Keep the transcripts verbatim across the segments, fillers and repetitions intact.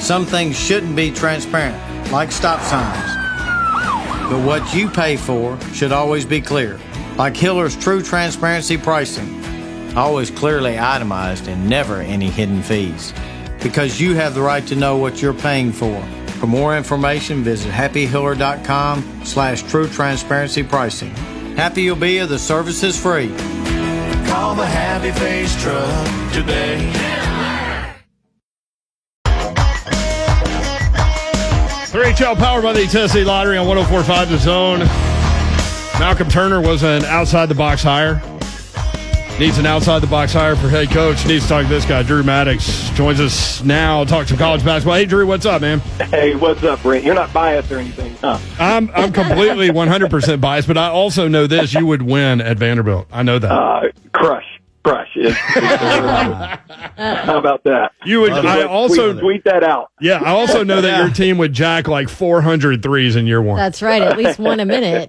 some things shouldn't be transparent, like stop signs. But what you pay for should always be clear, like Hiller's true transparency pricing. Always clearly itemized and never any hidden fees. Because you have the right to know what you're paying for. For more information, visit happy hiller dot com slash true transparency pricing. Happy you'll be if the service is free. Call the Happy Face Truck today. three H L powered by the Tennessee Lottery on one oh four point five The Zone. Malcolm Turner was an outside-the-box hire. Needs an outside-the-box hire for head coach. Needs to talk to this guy. Drew Maddox joins us now. Talk some college basketball. Hey, Drew, what's up, man? Hey, what's up, Brent? You're not biased or anything, huh? I'm I'm completely one hundred percent biased, but I also know this. You would win at Vanderbilt. I know that. Uh, crush. Crush. It's, it's, uh, how about that? You would. I also tweet, tweet that out. Yeah, I also know that your team would jack like four hundred threes in year one. That's right. At least one a minute.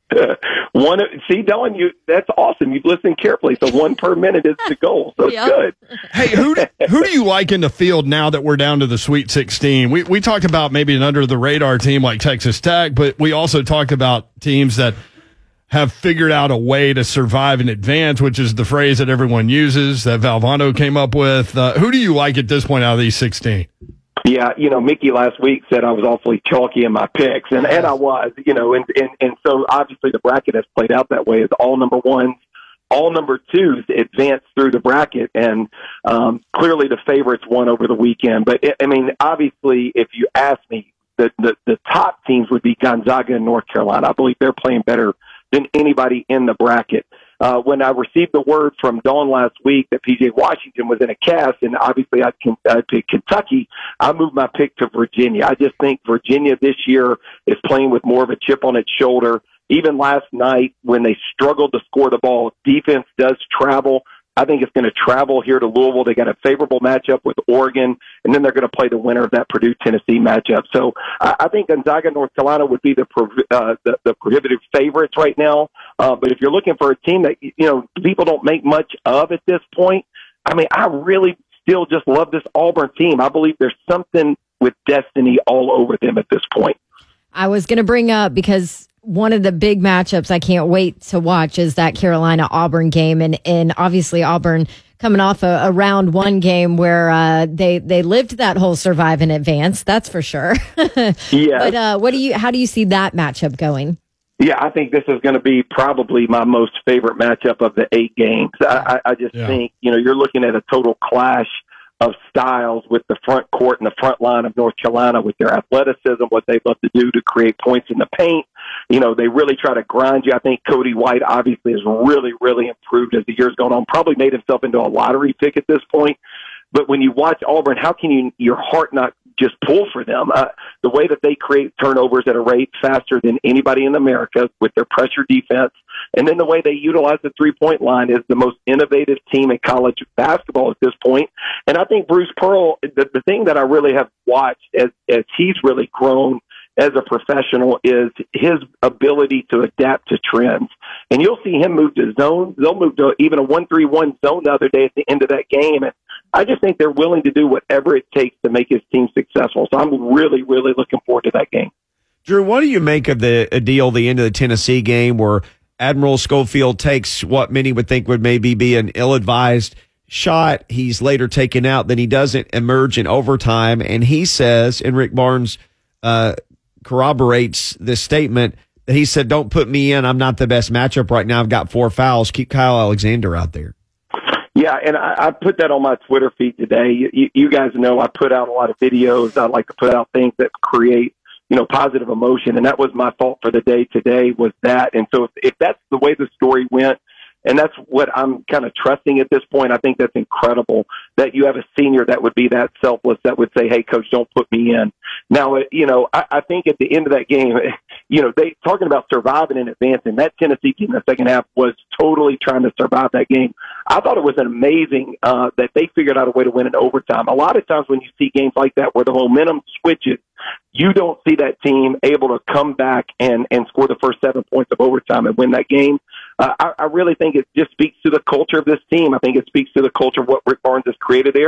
One, see, Dylan, you that's awesome. You've listened carefully. So one per minute is the goal. So it's Yep. good. Hey, who do, who do you like in the field now that we're down to the Sweet sixteen? We we talked about maybe an under the radar team like Texas Tech, but we also talked about teams that have figured out a way to survive in advance, which is the phrase that everyone uses that Valvano came up with. Uh, who do you like at this point out of these sixteen? Yeah, you know, Mickey last week said I was awfully chalky in my picks, and, and I was, you know, and, and, and so obviously the bracket has played out that way. It's all number ones, all number twos advance through the bracket, and um, clearly the favorites won over the weekend. But, I mean, obviously, if you ask me, the, the, the top teams would be Gonzaga and North Carolina. I believe they're playing better than anybody in the bracket. Uh, when I received the word from Dawn last week that P J Washington was in a cast, and obviously I'd, I'd pick Kentucky, I moved my pick to Virginia. I just think Virginia this year is playing with more of a chip on its shoulder. Even last night when they struggled to score the ball, defense does travel. I think it's going to travel here to Louisville. They got a favorable matchup with Oregon, and then they're going to play the winner of that Purdue-Tennessee matchup. So uh, I think Gonzaga, North Carolina would be the uh, the, the prohibitive favorites right now. Uh, but if you're looking for a team that, you know, people don't make much of at this point, I mean, I really still just love this Auburn team. I believe there's something with destiny all over them at this point. I was going to bring up, because one of the big matchups I can't wait to watch is that Carolina-Auburn game. And, and obviously Auburn coming off a, a round one game where uh, they, they lived that whole survive in advance. That's for sure. Yeah. But uh, what do you, how do you see that matchup going? Yeah, I think this is going to be probably my most favorite matchup of the eight games. I, I just Yeah. think, you know, you're looking at a total clash of styles with the front court and the front line of North Carolina with their athleticism, what they love to do to create points in the paint. You know, they really try to grind you. I think Cody White obviously has really, really improved as the year's gone on, probably made himself into a lottery pick at this point. But when you watch Auburn, how can you, your heart not just pull for them? Uh, the way that they create turnovers at a rate faster than anybody in America with their pressure defense, and then the way they utilize the three-point line is the most innovative team in college basketball at this point. And I think Bruce Pearl, the, the thing that I really have watched as, as he's really grown as a professional is his ability to adapt to trends. And you'll see him move to zone. They'll move to even a one three one zone the other day at the end of that game. And I just think they're willing to do whatever it takes to make his team successful. So I'm really, really looking forward to that game. Drew, what do you make of the a deal, the end of the Tennessee game, where Admiral Schofield takes what many would think would maybe be an ill-advised shot? He's later taken out, then he doesn't emerge in overtime, and he says, and Rick Barnes uh, corroborates this statement, that he said, don't put me in. I'm not the best matchup right now. I've got four fouls. Keep Kyle Alexander out there. Yeah, and I, I put that on my Twitter feed today. You, you guys know I put out a lot of videos. I like to put out things that create, you know, positive emotion, and that was my fault for the day today was that. And so if, if that's the way the story went, and that's what I'm kind of trusting at this point, I think that's incredible that you have a senior that would be that selfless, that would say, hey, coach, don't put me in. Now, you know, I, I think at the end of that game, you know, they talking about surviving and advancing. That Tennessee team in the second half was totally trying to survive that game. I thought it was amazing uh, that they figured out a way to win in overtime. A lot of times when you see games like that where the momentum switches, you don't see that team able to come back and, and score the first seven points of overtime and win that game. Uh, I, I really think it just speaks to the culture of this team. I think it speaks to the culture of what Rick Barnes has created there.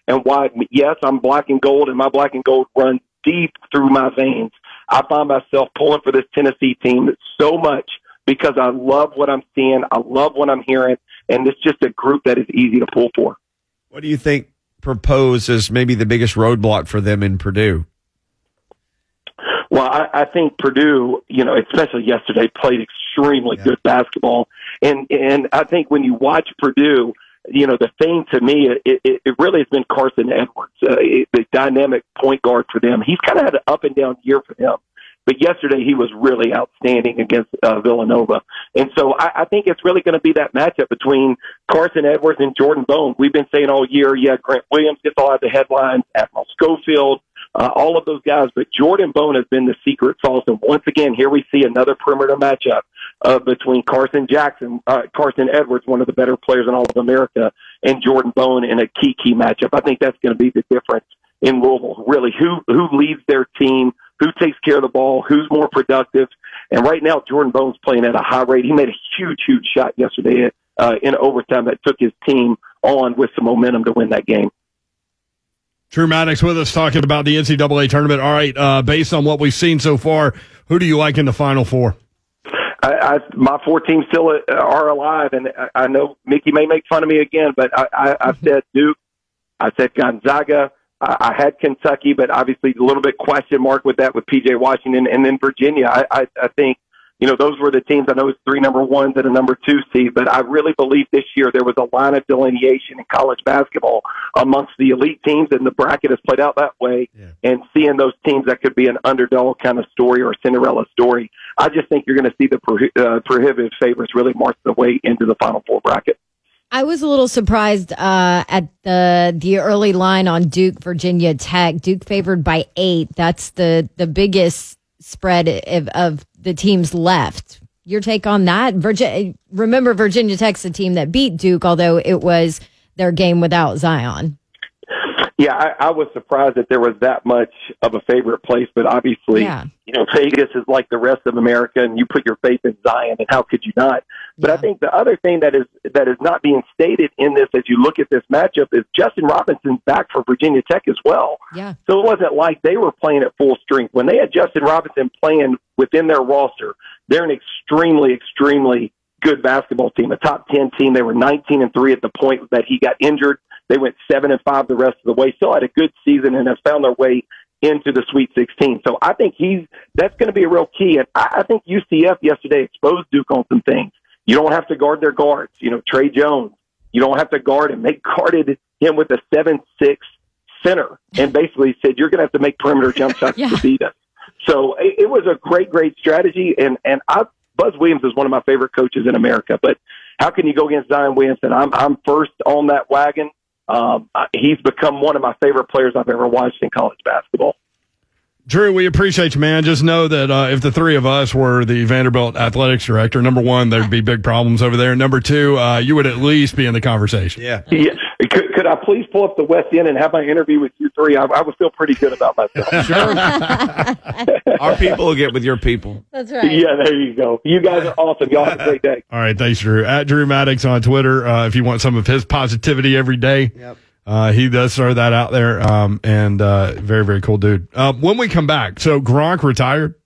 and why, yes, I'm black and gold, and my black and gold runs deep through my veins. I find myself pulling for this Tennessee team so much because I love what I'm seeing. I love what I'm hearing, and it's just a group that is easy to pull for. What do you think proposes maybe the biggest roadblock for them in Purdue? Well, I, I think Purdue, you know, especially yesterday, played extremely yeah. good basketball. And and I think when you watch Purdue, you know, the thing to me, it, it, it really has been Carson Edwards, uh, it, the dynamic point guard for them. He's kind of had an up and down year for them. But yesterday he was really outstanding against uh, Villanova. And so I, I think it's really going to be that matchup between Carson Edwards and Jordan Bone. We've been saying all year, yeah, Grant Williams gets a lot of the headlines, Admiral Schofield, uh, all of those guys. But Jordan Bone has been the secret sauce. And once again, here we see another perimeter matchup uh, between Carson Jackson, uh, Carson Edwards, one of the better players in all of America, and Jordan Bone in a key, key matchup. I think that's going to be the difference in Louisville. Really, who who leads their team, who takes care of the ball, who's more productive. And right now, Jordan Bone's playing at a high rate. He made a huge, huge shot yesterday uh, in overtime that took his team on with some momentum to win that game. Drew Maddox with us talking about the N C double A tournament. All right, uh, based on what we've seen so far, who do you like in the Final Four? I, I, my four teams still are alive, and I, I know Mickey may make fun of me again, but I, I, I've said Duke, I said Gonzaga, I had Kentucky, but obviously a little bit question mark with that with P J Washington, and then Virginia. I, I, I think, you know, those were the teams. I know it's three number ones and a number two seed, but I really believe this year there was a line of delineation in college basketball amongst the elite teams, and the bracket has played out that way. Yeah. And seeing those teams that could be an underdog kind of story or a Cinderella story, I just think you're going to see the pro- uh, prohibitive favorites really march the way into the Final Four bracket. I was a little surprised uh, at the the early line on Duke, Virginia Tech. Duke favored by eight. That's the, the biggest spread of, of the teams left. Your take on that? Virginia, remember, Virginia Tech's the team that beat Duke, although it was their game without Zion. Yeah, I, I was surprised that there was that much of a favorite place, but obviously, yeah. you know, Vegas is like the rest of America, and you put your faith in Zion, and how could you not? But yeah. I think the other thing that is that is not being stated in this, as you look at this matchup, is Justin Robinson's back for Virginia Tech as well. Yeah. So it wasn't like they were playing at full strength. When they had Justin Robinson playing within their roster, they're an extremely, extremely good basketball team, a top ten team. They were nineteen and three at the point that he got injured. They went seven and five the rest of the way. Still had a good season and have found their way into the Sweet sixteen. So I think he's that's going to be a real key. And I, I think U C F yesterday exposed Duke on some things. You don't have to guard their guards. You know, Trey Jones. You don't have to guard him. They guarded him with a seven six center and basically said, "You're going to have to make perimeter jump shots yeah. to beat us." So it, it was a great, great strategy. And and I, Buzz Williams is one of my favorite coaches in America. But how can you go against Zion Williamson? I'm I'm first on that wagon. Um, he's become one of my favorite players I've ever watched in college basketball. Drew, we appreciate you, man. Just know that uh, if the three of us were the Vanderbilt athletics director, number one, there'd be big problems over there. Number two, uh, you would at least be in the conversation. Yeah. yeah. Could, could I please pull up the West End and have my interview with you three? I, I would feel pretty good about myself. Sure. Our people will get with your people. That's right. Yeah, there you go. You guys are awesome. Y'all have a great day. All right. Thanks, Drew. At Drew Maddox on Twitter, uh, if you want some of his positivity every day. Yep. Uh, he does throw that out there, um, and uh, very, very cool dude. Uh, when we come back, so Gronk retired.